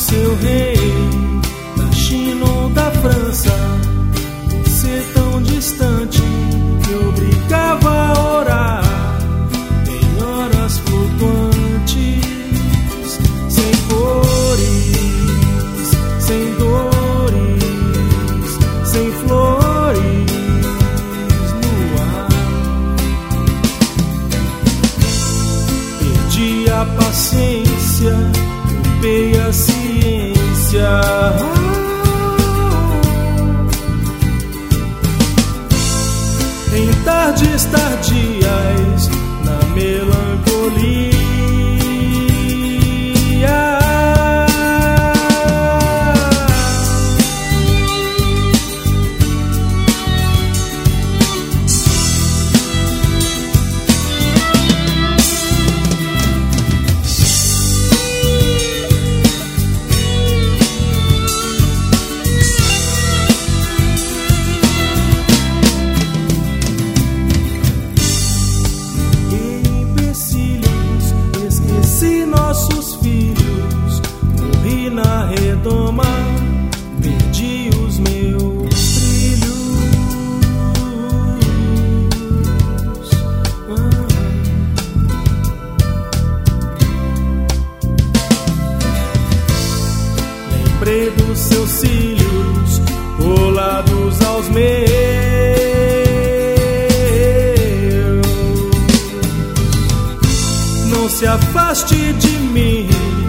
seu rei, da China ou da França, ser tão distante que obrigava a orar em horas flutuantes, sem cores, sem dores, sem flores no ar. Perdi a paciência, culpei a ciência. Em tardes tardias, na melancolia. Nossos filhos, morri na redoma, perdi os meus trilhos. Lembrei dos seus cílios colados aos meus. Não se afaste de mim,